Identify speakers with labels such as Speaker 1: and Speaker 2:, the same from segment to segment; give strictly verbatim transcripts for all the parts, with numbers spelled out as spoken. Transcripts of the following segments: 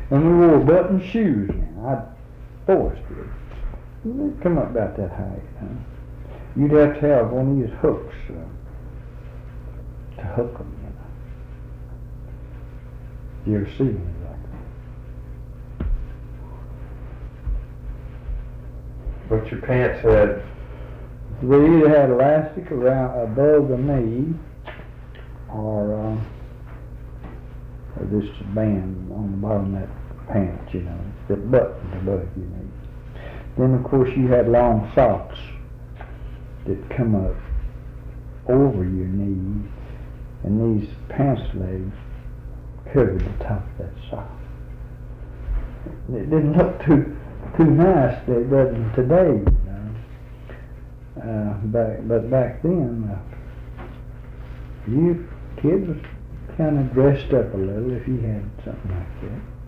Speaker 1: And we wore button shoes now. I forced it. They'd come up about that height. Huh? You'd have to have one of these hooks uh, to hook them, you know. You ever see them like that?
Speaker 2: But your pants had...
Speaker 1: They either had elastic around above the knee, or, uh, or this band on the bottom of that pants, you know, that buttons above your knee. Then of course you had long socks that come up over your knee, and these pants legs covered the top of that sock. It didn't look too too nice. It doesn't today, you know. Uh, back, but back then, uh, you kids was kind of dressed up a little if you had something like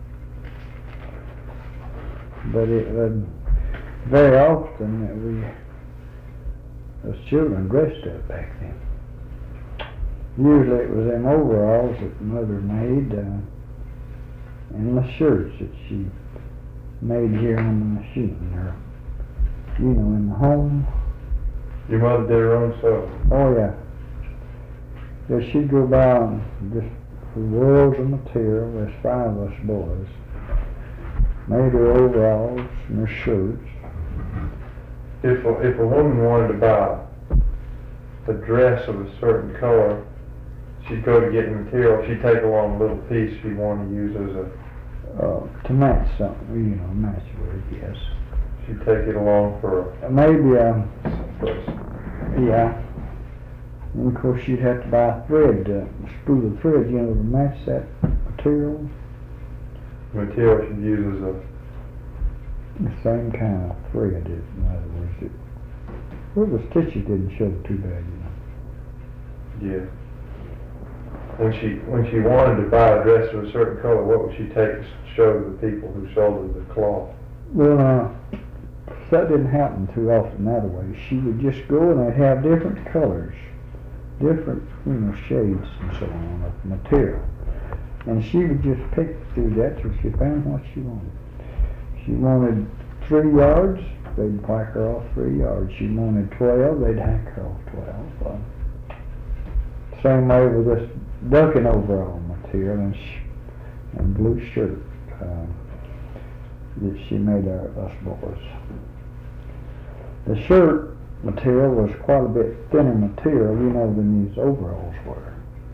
Speaker 1: that. But it wasn't very often that we, as children, dressed up back then. Usually it was them overalls that Mother made, uh, and the shirts that she made here on the machine, or, you know, in the home.
Speaker 2: Your mother did her own sewing?
Speaker 1: Oh, yeah. Yeah, she'd go by and just, for worlds of material, there's five of us boys, made her overalls and her shirts.
Speaker 2: If a, if a woman wanted to buy a dress of a certain color, she'd go to get the material, she'd take along a little piece she'd want to use as a...
Speaker 1: Uh, to match something, you know, match with, yes.
Speaker 2: She'd take it along for
Speaker 1: Uh, maybe, um,
Speaker 2: a...
Speaker 1: yeah. And of course she'd have to buy a thread, uh, a spool of thread, you know, to match that material.
Speaker 2: material she'd use as a...
Speaker 1: The same kind of thread, is, in other words. It, well, the stitches didn't show too bad, you know.
Speaker 2: Yeah. When she when she wanted to buy a dress of a certain color, what would she take to show the people who sold her the cloth?
Speaker 1: Well, uh, that didn't happen too often that way. She would just go and they'd have different colors, different, you know, shades and so on of material. And she would just pick through that till she found what she wanted. She wanted three yards, they'd hack her off three yards. She wanted twelve, they'd hack her off twelve. Uh, same way with this ducking overall material and, sh and blue shirt uh, that she made our, us boys. The shirt material was quite a bit thinner material, you know, than these overalls were.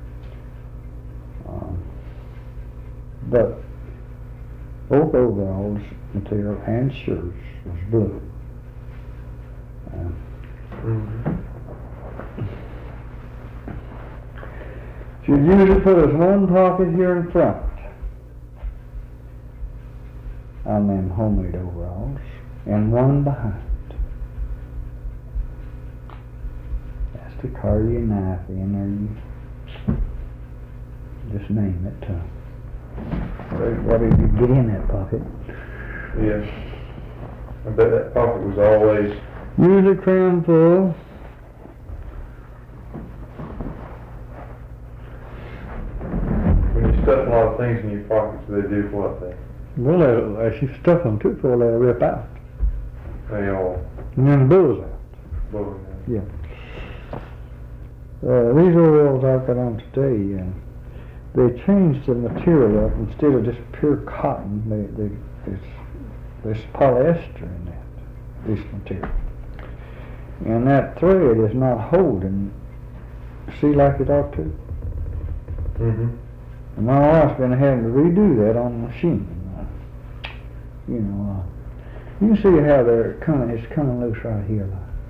Speaker 1: Um, but both overalls material and shirts was blue. Um,
Speaker 2: Mm-hmm.
Speaker 1: She'd usually put us one pocket here in front on them homemade overalls, and one behind. That's to carry your knife in, or you just name it. Uh, whatever you get in that pocket.
Speaker 2: Yes. I bet that pocket was always...
Speaker 1: Usually crammed full.
Speaker 2: When you stuff a lot of things in your pockets, they do what they?
Speaker 1: Well, they, if you stuff them too full, they'll rip out.
Speaker 2: They all...
Speaker 1: And then the bill's out.
Speaker 2: Well,
Speaker 1: Yeah. Uh, these overalls I've got on today, uh, they changed the material up. Instead of just pure cotton, they, they, there's, there's polyester in that, this material. And that thread is not holding, see, like it ought to.
Speaker 2: mm-hmm.
Speaker 1: And my wife's been having to redo that on the machine. Uh, you know, uh, you can see how they're coming, it's coming loose right here.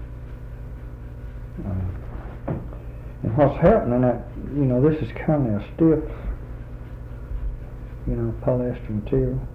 Speaker 1: Uh, and what's happening, that, you know, this is kind of a stiff, you know, polyester material.